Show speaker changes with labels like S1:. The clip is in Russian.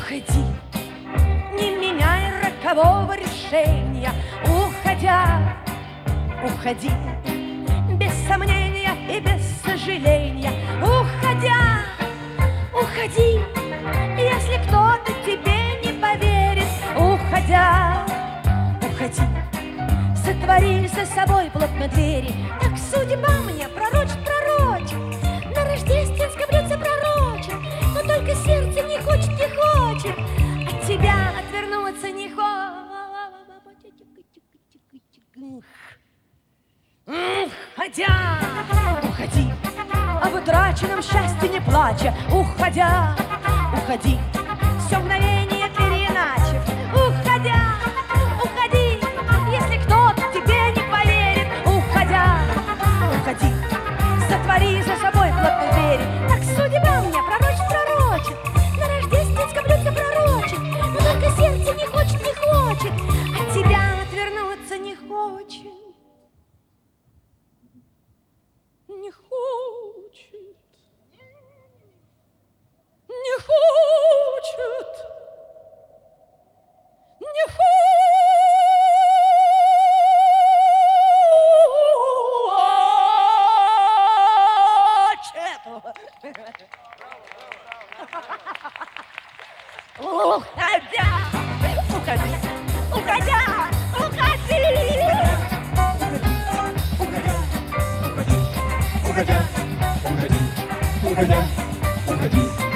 S1: Уходи, не меняй рокового решения. Уходя, уходи, без сомнения и без сожаления. Уходя, уходи, если кто-то тебе не поверит. Уходя, уходи, затвори за собой плотно двери. Так судьба мне пророчит. На рождественском блюдце пророчит, но только сердце не хочет. От тебя отвернуться не хочет. Уходя, уходи, об утраченном счастье не плача. Уходя, уходи, все мгновение переиначив. Уходя, уходи, если кто-то тебе не поверит. Уходя, уходи, затвори за собой плотно двери. Так судьба мне пророчит. На рождественском блюдце пророчит, но только сердце не хочет. От тебя отвернуться не хочет. Не хочет. Не хочет. Не хочет. Уходя, уходи, уходя, уходи.
S2: Уходя, уходи, уходя, уходи.